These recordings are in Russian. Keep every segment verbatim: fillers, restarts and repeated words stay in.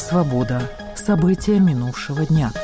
«Свобода». События минувшего дня.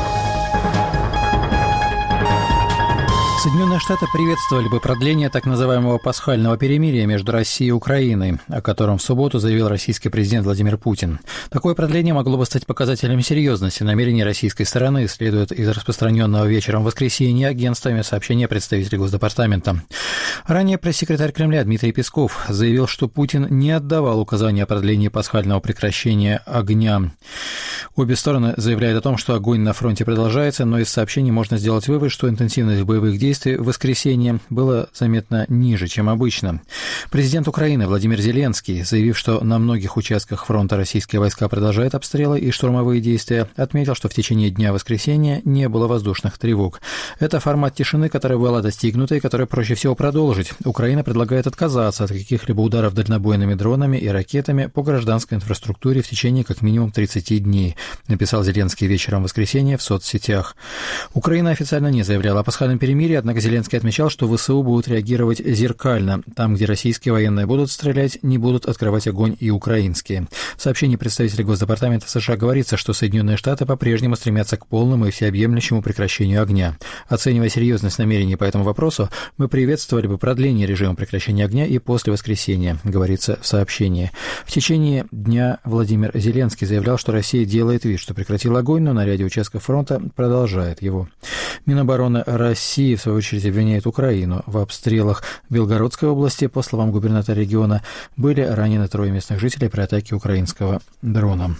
Соединенные Штаты приветствовали бы продление так называемого пасхального перемирия между Россией и Украиной, о котором в субботу заявил российский президент Владимир Путин. Такое продление могло бы стать показателем серьезности намерений российской стороны, следует из распространенного вечером в воскресенье агентствами сообщения представителей Госдепартамента. Ранее пресс-секретарь Кремля Дмитрий Песков заявил, что Путин не отдавал указания о продлении пасхального прекращения огня. Обе стороны заявляют о том, что огонь на фронте продолжается, но из сообщений можно сделать вывод, что интенсивность боевых действий в воскресенье было заметно ниже, чем обычно. Президент Украины Владимир Зеленский, заявив, что на многих участках фронта российские войска продолжают обстрелы и штурмовые действия, отметил, что в течение дня воскресенья не было воздушных тревог. Это формат тишины, которая была достигнута и который проще всего продолжить. Украина предлагает отказаться от каких-либо ударов дальнобойными дронами и ракетами по гражданской инфраструктуре в течение как минимум тридцати дней, написал Зеленский вечером в воскресенье в соцсетях. Украина официально не заявляла о пасхальном перемирии, однако Зеленский отмечал, что ВСУ будут реагировать зеркально. Там, где российские военные будут стрелять, не будут открывать огонь и украинские. В сообщении представителей Госдепартамента США говорится, что Соединенные Штаты по-прежнему стремятся к полному и всеобъемлющему прекращению огня. Оценивая серьезность намерений по этому вопросу, мы приветствовали бы продление режима прекращения огня и после воскресенья, говорится в сообщении. В течение дня Владимир Зеленский заявлял, что Россия делает вид, что прекратила огонь, но на ряде участков фронта продолжает его. Минобороны России, в свою очередь, обвиняет Украину в обстрелах в Белгородской области. По словам губернатора региона, были ранены трое местных жителей при атаке украинского дрона.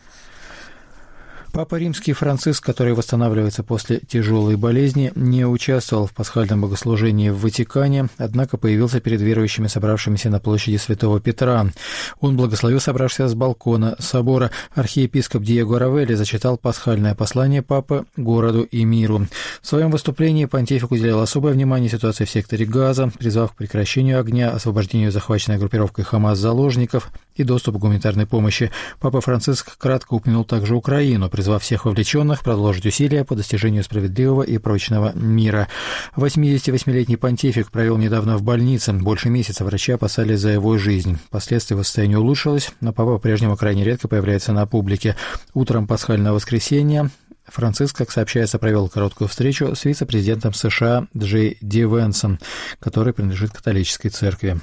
Папа Римский Франциск, который восстанавливается после тяжелой болезни, не участвовал в пасхальном богослужении в Ватикане, однако появился перед верующими, собравшимися на площади Святого Петра. Он благословил собравшихся с балкона собора. Архиепископ Диего Равелли зачитал пасхальное послание Папы городу и миру. В своем выступлении понтифик уделял особое внимание ситуации в секторе Газа, призвав к прекращению огня, освобождению захваченной группировкой Хамас заложников и доступу к гуманитарной помощи. Папа Франциск кратко упомянул также Украину, призвав всех вовлеченных продолжить усилия по достижению справедливого и прочного мира. восьмидесятивосьмилетний понтифик провел недавно в больнице. Больше месяца врачи опасались за его жизнь. Впоследствии его состояние улучшилось, но папа по-прежнему крайне редко появляется на публике. Утром пасхального воскресенья Франциск, как сообщается, провел короткую встречу с вице-президентом США Джей Ди Венсом, который принадлежит католической церкви.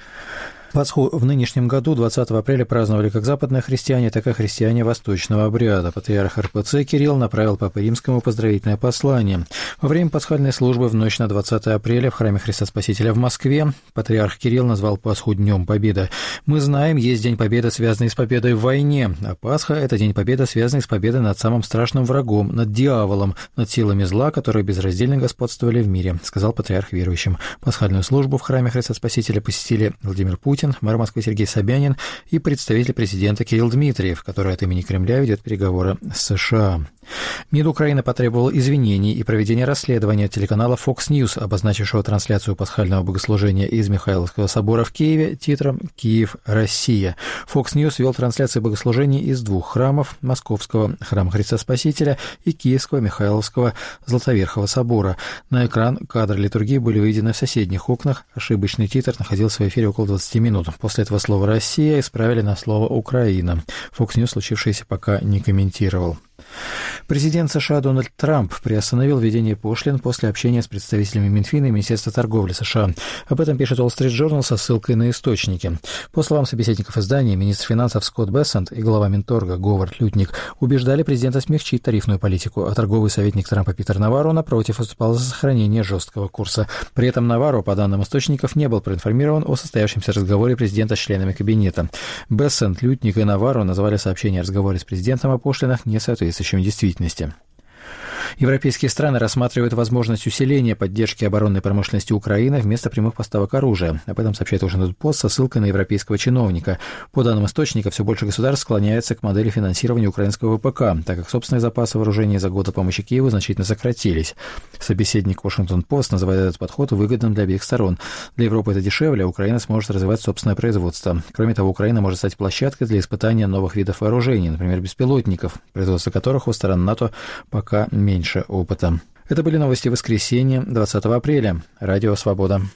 Пасху в нынешнем году, двадцатого апреля, праздновали как западные христиане, так и христиане восточного обряда. Патриарх эр пэ цэ Кирилл направил Папе Римскому поздравительное послание. Во время пасхальной службы в ночь на двадцатое апреля в храме Христа Спасителя в Москве патриарх Кирилл назвал Пасху Днем Победы. Мы знаем, есть День Победы, связанный с победой в войне, а Пасха – это День Победы, связанный с победой над самым страшным врагом, над дьяволом, над силами зла, которые безраздельно господствовали в мире, сказал патриарх верующим. Пасхальную службу в храме Христа Спасителя посетили Владимир Путин, мэр Москвы Сергей Собянин и представитель президента Кирилл Дмитриев, который от имени Кремля ведет переговоры с США. МИД Украины потребовал извинений и проведения расследования телеканала Fox News, обозначившего трансляцию пасхального богослужения из Михайловского собора в Киеве титром «Киев, Россия». Fox News вел трансляции богослужений из двух храмов – Московского храма Христа Спасителя и Киевского Михайловского Златоверхого собора. На экран кадры литургии были выведены в соседних окнах. Ошибочный титр находился в эфире около двадцати минут. После этого слово «Россия» исправили на слово «Украина». Fox News случившееся пока не комментировал. Президент США Дональд Трамп приостановил введение пошлин после общения с представителями Минфина и Министерства торговли США. Об этом пишет Wall Street Journal со ссылкой на источники. По словам собеседников издания, министр финансов Скотт Бессент и глава Минторга Говард Лютник убеждали президента смягчить тарифную политику, а торговый советник Трампа Питер Наварро, напротив, выступал за сохранение жесткого курса. При этом Наварро, по данным источников, не был проинформирован о состоявшемся разговоре президента с членами кабинета. Бессент, Лютник и Наварро назвали сообщение о разговоре с президентом о пошлинах несоответствующим действительности. Европейские страны рассматривают возможность усиления поддержки оборонной промышленности Украины вместо прямых поставок оружия. Об этом сообщает Washington Post со ссылкой на европейского чиновника. По данным источника, все больше государств склоняется к модели финансирования украинского вэ пэ ка, так как собственные запасы вооружения за годы помощи Киеву значительно сократились. Собеседник Washington Post называет этот подход выгодным для обеих сторон. Для Европы это дешевле, а Украина сможет развивать собственное производство. Кроме того, Украина может стать площадкой для испытания новых видов вооружений, например, беспилотников, производство которых у стран НАТО пока меньше опыта. Это были новости воскресенья, двадцатого апреля. Радио «Свобода».